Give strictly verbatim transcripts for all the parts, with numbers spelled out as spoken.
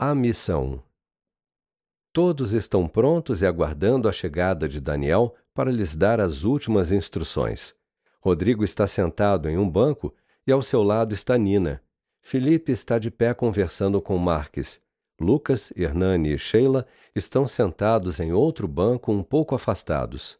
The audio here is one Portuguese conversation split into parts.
A missão. Todos estão prontos e aguardando a chegada de Daniel para lhes dar as últimas instruções. Rodrigo está sentado em um banco e ao seu lado está Nina. Felipe está de pé conversando com Marques. Lucas, Hernani e Sheila estão sentados em outro banco um pouco afastados.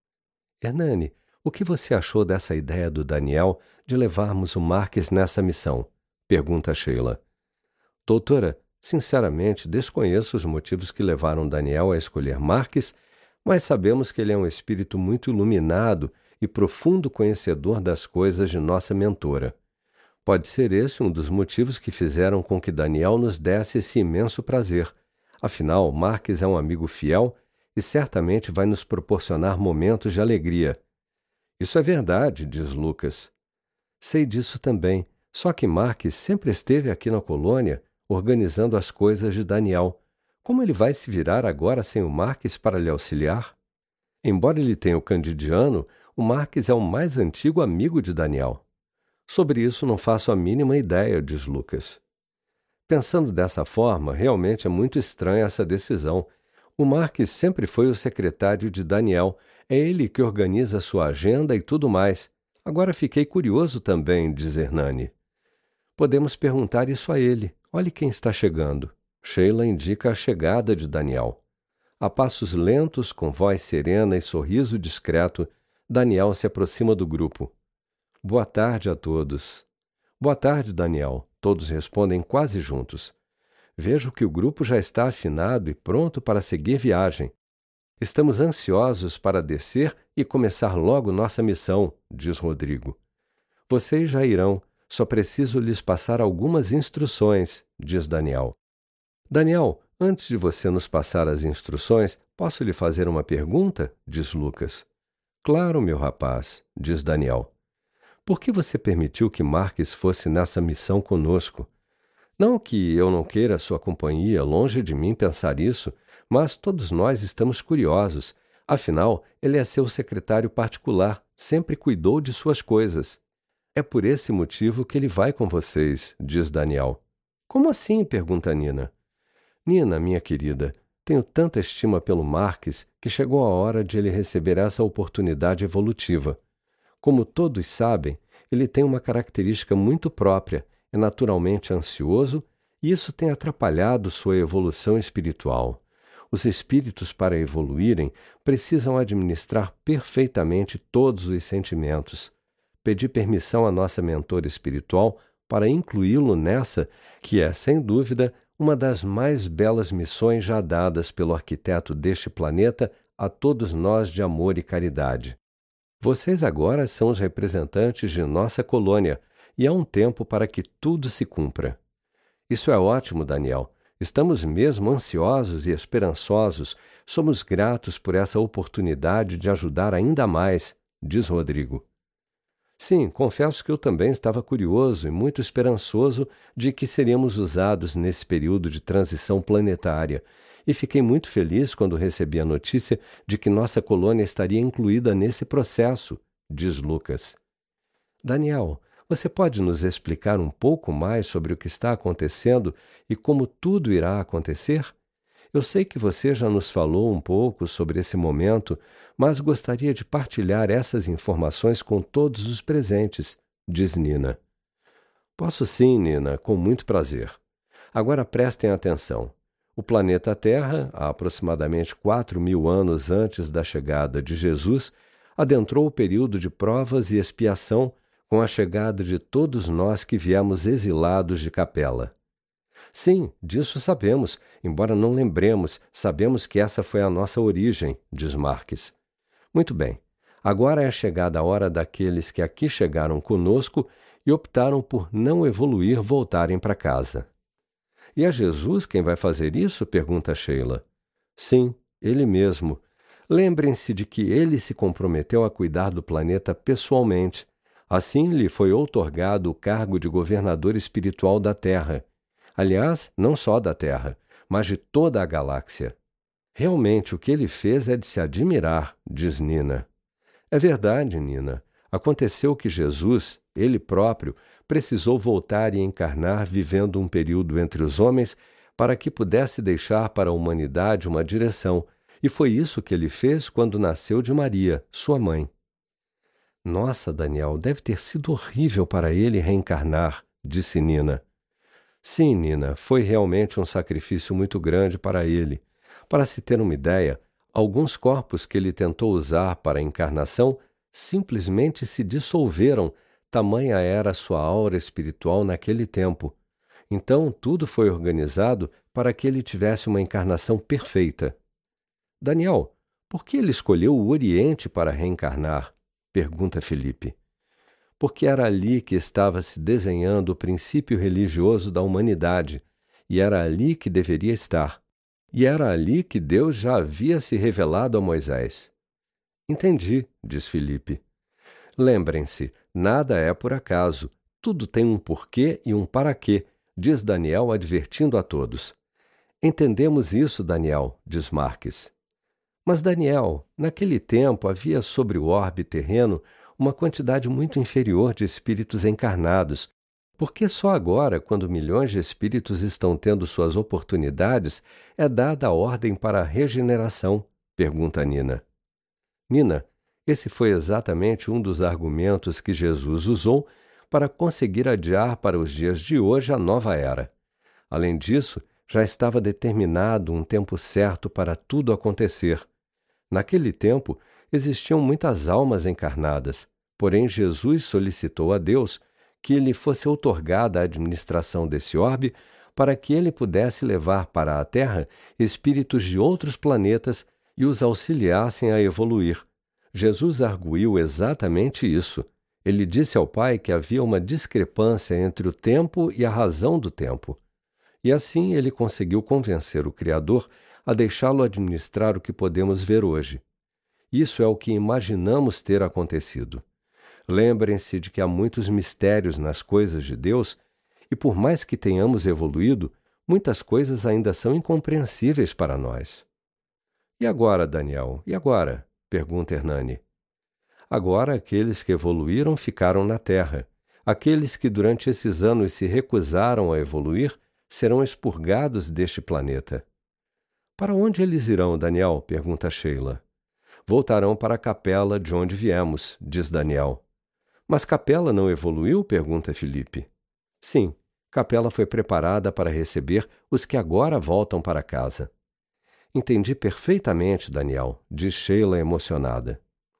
Hernani, o que você achou dessa ideia do Daniel de levarmos o Marques nessa missão? Pergunta Sheila. Doutora, sinceramente, desconheço os motivos que levaram Daniel a escolher Marques, mas sabemos que ele é um espírito muito iluminado e profundo conhecedor das coisas de nossa mentora. Pode ser esse um dos motivos que fizeram com que Daniel nos desse esse imenso prazer. Afinal, Marques é um amigo fiel e certamente vai nos proporcionar momentos de alegria. Isso é verdade, diz Lucas. Sei disso também, só que Marques sempre esteve aqui na colônia organizando as coisas de Daniel. Como ele vai se virar agora sem o Marques para lhe auxiliar? Embora ele tenha o Candidiano, o Marques é o mais antigo amigo de Daniel. Sobre isso não faço a mínima ideia, diz Lucas. Pensando dessa forma, realmente é muito estranha essa decisão. O Marques sempre foi o secretário de Daniel, é ele que organiza sua agenda e tudo mais. Agora fiquei curioso também, diz Hernani. Podemos perguntar isso a ele. Olhe quem está chegando. Sheila indica a chegada de Daniel. A passos lentos, com voz serena e sorriso discreto, Daniel se aproxima do grupo. Boa tarde a todos. Boa tarde, Daniel. Todos respondem quase juntos. Vejo que o grupo já está afinado e pronto para seguir viagem. Estamos ansiosos para descer e começar logo nossa missão, diz Rodrigo. Vocês já irão. Só preciso lhes passar algumas instruções, diz Daniel. Daniel, antes de você nos passar as instruções, posso lhe fazer uma pergunta? Diz Lucas. Claro, meu rapaz, diz Daniel. Por que você permitiu que Marques fosse nessa missão conosco? Não que eu não queira sua companhia, longe de mim pensar isso, mas todos nós estamos curiosos. Afinal, ele é seu secretário particular, sempre cuidou de suas coisas. É por esse motivo que ele vai com vocês, diz Daniel. Como assim? Pergunta Nina. Nina, minha querida, tenho tanta estima pelo Marques que chegou a hora de ele receber essa oportunidade evolutiva. Como todos sabem, ele tem uma característica muito própria, é naturalmente ansioso e isso tem atrapalhado sua evolução espiritual. Os espíritos, para evoluírem, precisam administrar perfeitamente todos os sentimentos. Pedi permissão à nossa mentora espiritual para incluí-lo nessa, que é, sem dúvida, uma das mais belas missões já dadas pelo arquiteto deste planeta a todos nós de amor e caridade. Vocês agora são os representantes de nossa colônia, e há um tempo para que tudo se cumpra. Isso é ótimo, Daniel. Estamos mesmo ansiosos e esperançosos. Somos gratos por essa oportunidade de ajudar ainda mais, diz Rodrigo. Sim, confesso que eu também estava curioso e muito esperançoso de que seríamos usados nesse período de transição planetária, e fiquei muito feliz quando recebi a notícia de que nossa colônia estaria incluída nesse processo, diz Lucas. Daniel, você pode nos explicar um pouco mais sobre o que está acontecendo e como tudo irá acontecer? Eu sei que você já nos falou um pouco sobre esse momento, mas gostaria de partilhar essas informações com todos os presentes, diz Nina. Posso sim, Nina, com muito prazer. Agora prestem atenção. O planeta Terra, há aproximadamente quatro mil anos antes da chegada de Jesus, adentrou o período de provas e expiação com a chegada de todos nós que viemos exilados de Capela. Sim, disso sabemos, embora não lembremos, sabemos que essa foi a nossa origem, diz Marques. Muito bem, agora é chegada a hora daqueles que aqui chegaram conosco e optaram por não evoluir voltarem para casa. E é Jesus quem vai fazer isso? Pergunta Sheila. Sim, ele mesmo. Lembrem-se de que ele se comprometeu a cuidar do planeta pessoalmente. Assim lhe foi outorgado o cargo de governador espiritual da Terra. Aliás, não só da Terra, mas de toda a galáxia. Realmente, o que ele fez é de se admirar, diz Nina. É verdade, Nina. Aconteceu que Jesus, ele próprio, precisou voltar e encarnar vivendo um período entre os homens para que pudesse deixar para a humanidade uma direção, e foi isso que ele fez quando nasceu de Maria, sua mãe. Nossa, Daniel, deve ter sido horrível para ele reencarnar, disse Nina. Sim, Nina, foi realmente um sacrifício muito grande para ele. Para se ter uma ideia, alguns corpos que ele tentou usar para a encarnação simplesmente se dissolveram, tamanha era a sua aura espiritual naquele tempo. Então, tudo foi organizado para que ele tivesse uma encarnação perfeita. Daniel, por que ele escolheu o Oriente para reencarnar? Pergunta Felipe. Porque era ali que estava se desenhando o princípio religioso da humanidade, e era ali que deveria estar. E era ali que Deus já havia se revelado a Moisés. Entendi, diz Felipe. Lembrem-se, nada é por acaso, tudo tem um porquê e um para quê, diz Daniel advertindo a todos. Entendemos isso, Daniel, diz Marques. Mas, Daniel, naquele tempo havia sobre o orbe terreno uma quantidade muito inferior de espíritos encarnados. Por que só agora, quando milhões de espíritos estão tendo suas oportunidades, é dada a ordem para a regeneração? Pergunta Nina. Nina, esse foi exatamente um dos argumentos que Jesus usou para conseguir adiar para os dias de hoje a nova era. Além disso, já estava determinado um tempo certo para tudo acontecer. Naquele tempo, existiam muitas almas encarnadas, porém Jesus solicitou a Deus que lhe fosse outorgada a administração desse orbe para que ele pudesse levar para a Terra espíritos de outros planetas e os auxiliassem a evoluir. Jesus arguiu exatamente isso. Ele disse ao Pai que havia uma discrepância entre o tempo e a razão do tempo. E assim ele conseguiu convencer o Criador a deixá-lo administrar o que podemos ver hoje. Isso é o que imaginamos ter acontecido. Lembrem-se de que há muitos mistérios nas coisas de Deus, e por mais que tenhamos evoluído, muitas coisas ainda são incompreensíveis para nós. E agora, Daniel, e agora? Pergunta Hernani. Agora aqueles que evoluíram ficaram na Terra. Aqueles que durante esses anos se recusaram a evoluir serão expurgados deste planeta. Para onde eles irão, Daniel? Pergunta Sheila. Voltarão para a capela de onde viemos, diz Daniel. Mas Capela não evoluiu? Pergunta Felipe. Sim, Capela foi preparada para receber os que agora voltam para casa. Entendi perfeitamente, Daniel, diz Sheila emocionada.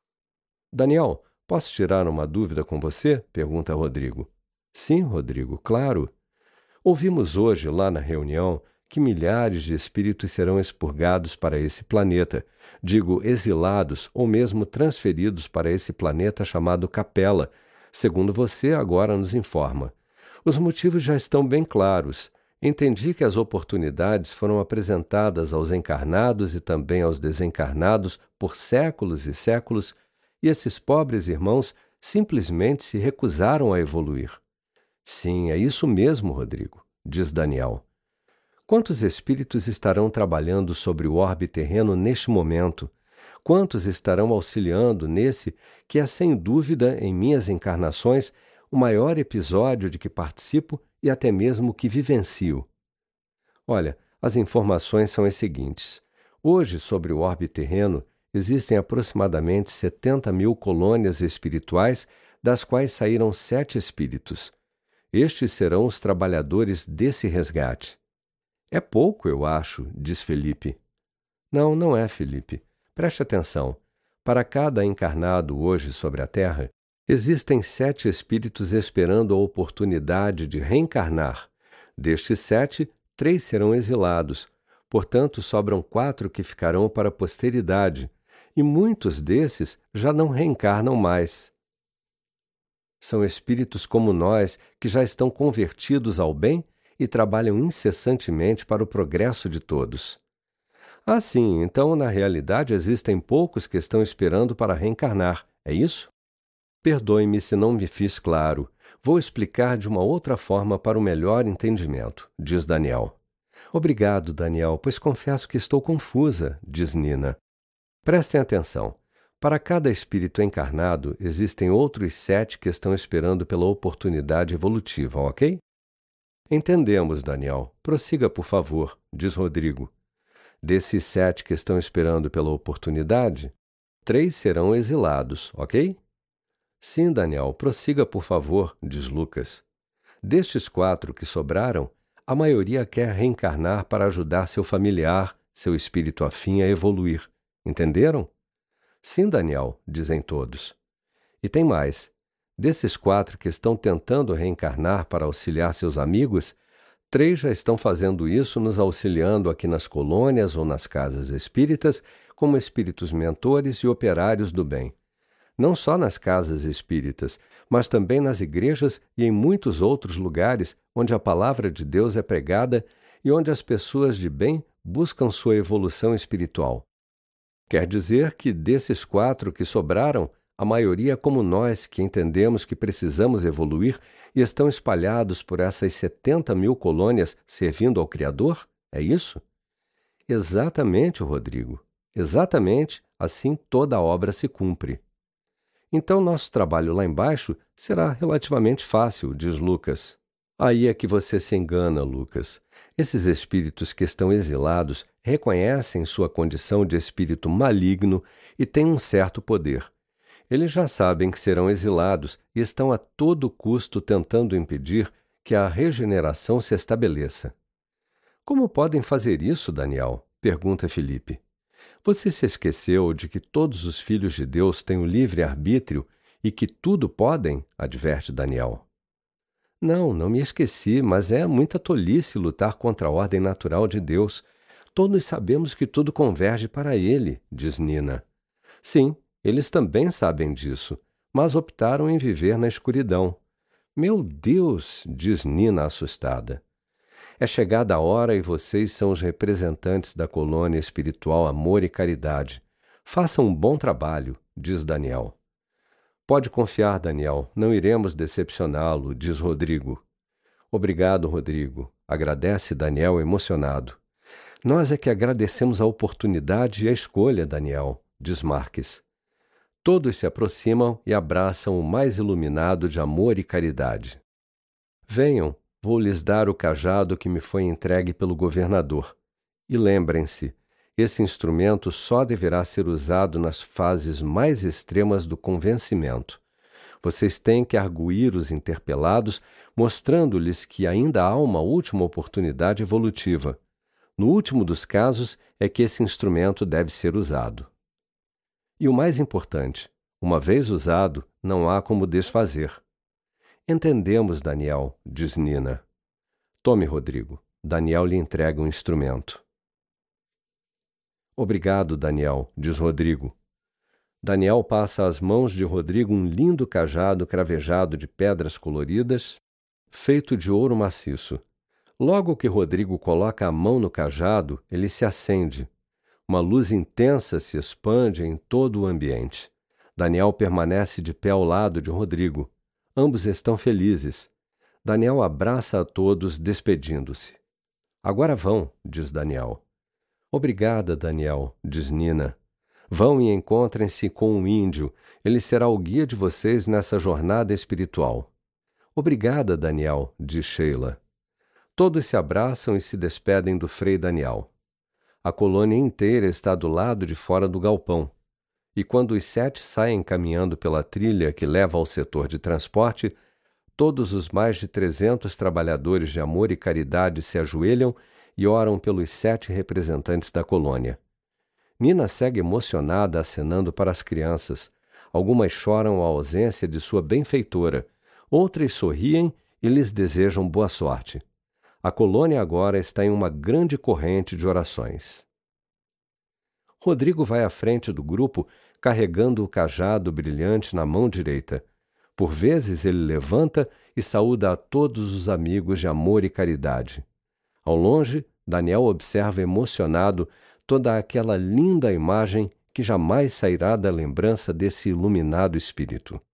Daniel, posso tirar uma dúvida com você? Pergunta Rodrigo. Sim, Rodrigo, claro. Ouvimos hoje, lá na reunião, que milhares de espíritos serão expurgados para esse planeta, digo, exilados ou mesmo transferidos para esse planeta chamado Capela, segundo você agora nos informa. Os motivos já estão bem claros. Entendi que as oportunidades foram apresentadas aos encarnados e também aos desencarnados por séculos e séculos, e esses pobres irmãos simplesmente se recusaram a evoluir. Sim, é isso mesmo, Rodrigo, diz Daniel. Quantos espíritos estarão trabalhando sobre o orbe terreno neste momento? Quantos estarão auxiliando nesse que é, sem dúvida, em minhas encarnações, o maior episódio de que participo e até mesmo que vivencio? Olha, as informações são as seguintes. Hoje, sobre o orbe terreno, existem aproximadamente setenta mil colônias espirituais, das quais saíram sete espíritos. Estes serão os trabalhadores desse resgate. É pouco, eu acho, diz Felipe. Não, não é, Felipe. Preste atenção. Para cada encarnado hoje sobre a Terra, existem sete espíritos esperando a oportunidade de reencarnar. Destes sete, três serão exilados. Portanto, sobram quatro que ficarão para a posteridade, e muitos desses já não reencarnam mais. São espíritos como nós que já estão convertidos ao bem e trabalham incessantemente para o progresso de todos. Ah, sim, então na realidade existem poucos que estão esperando para reencarnar, é isso? Perdoe-me se não me fiz claro. Vou explicar de uma outra forma para o melhor entendimento, diz Daniel. Obrigado, Daniel, pois confesso que estou confusa, diz Nina. Prestem atenção. Para cada espírito encarnado, existem outros sete que estão esperando pela oportunidade evolutiva, ok? Entendemos, Daniel. Prossiga, por favor, diz Rodrigo. Desses sete que estão esperando pela oportunidade, três serão exilados, ok? Sim, Daniel, prossiga, por favor, diz Lucas. Destes quatro que sobraram, a maioria quer reencarnar para ajudar seu familiar, seu espírito afim a evoluir. Entenderam? Sim, Daniel, dizem todos. E tem mais. Desses quatro que estão tentando reencarnar para auxiliar seus amigos, três já estão fazendo isso, nos auxiliando aqui nas colônias ou nas casas espíritas, como espíritos mentores e operários do bem. Não só nas casas espíritas, mas também nas igrejas e em muitos outros lugares onde a palavra de Deus é pregada e onde as pessoas de bem buscam sua evolução espiritual. Quer dizer que desses quatro que sobraram, a maioria, como nós, que entendemos que precisamos evoluir e estão espalhados por essas setenta mil colônias servindo ao Criador? É isso? Exatamente, Rodrigo. Exatamente, assim toda a obra se cumpre. Então nosso trabalho lá embaixo será relativamente fácil, diz Lucas. Aí é que você se engana, Lucas. Esses espíritos que estão exilados reconhecem sua condição de espírito maligno e têm um certo poder. Eles já sabem que serão exilados e estão a todo custo tentando impedir que a regeneração se estabeleça. Como podem fazer isso, Daniel? Pergunta Felipe. Você se esqueceu de que todos os filhos de Deus têm o livre-arbítrio e que tudo podem? Adverte Daniel. Não, não me esqueci, mas é muita tolice lutar contra a ordem natural de Deus. Todos sabemos que tudo converge para ele, diz Nina. Sim, eles também sabem disso, mas optaram em viver na escuridão. Meu Deus, diz Nina assustada. É chegada a hora e vocês são os representantes da colônia espiritual Amor e Caridade. Façam um bom trabalho, diz Daniel. Pode confiar, Daniel, não iremos decepcioná-lo, diz Rodrigo. Obrigado, Rodrigo, agradece Daniel emocionado. Nós é que agradecemos a oportunidade e a escolha, Daniel, diz Marques. Todos se aproximam e abraçam o mais iluminado de amor e caridade. Venham, vou lhes dar o cajado que me foi entregue pelo governador. E lembrem-se, esse instrumento só deverá ser usado nas fases mais extremas do convencimento. Vocês têm que arguir os interpelados, mostrando-lhes que ainda há uma última oportunidade evolutiva. No último dos casos é que esse instrumento deve ser usado. E o mais importante, uma vez usado, não há como desfazer. Entendemos, Daniel, diz Nina. Tome, Rodrigo. Daniel lhe entrega um instrumento. Obrigado, Daniel, diz Rodrigo. Daniel passa às mãos de Rodrigo um lindo cajado cravejado de pedras coloridas, feito de ouro maciço. Logo que Rodrigo coloca a mão no cajado, ele se acende. Uma luz intensa se expande em todo o ambiente. Daniel permanece de pé ao lado de Rodrigo. Ambos estão felizes. Daniel abraça a todos, despedindo-se. Agora vão, diz Daniel. Obrigada, Daniel, diz Nina. Vão e encontrem-se com um índio. Ele será o guia de vocês nessa jornada espiritual. Obrigada, Daniel, diz Sheila. Todos se abraçam e se despedem do Frei Daniel. A colônia inteira está do lado de fora do galpão. E quando os sete saem caminhando pela trilha que leva ao setor de transporte, todos os mais de trezentos trabalhadores de amor e caridade se ajoelham e oram pelos sete representantes da colônia. Nina segue emocionada acenando para as crianças. Algumas choram a ausência de sua benfeitora, outras sorriem e lhes desejam boa sorte. A colônia agora está em uma grande corrente de orações. Rodrigo vai à frente do grupo carregando o cajado brilhante na mão direita. Por vezes ele levanta e saúda a todos os amigos de amor e caridade. Ao longe, Daniel observa emocionado toda aquela linda imagem que jamais sairá da lembrança desse iluminado espírito.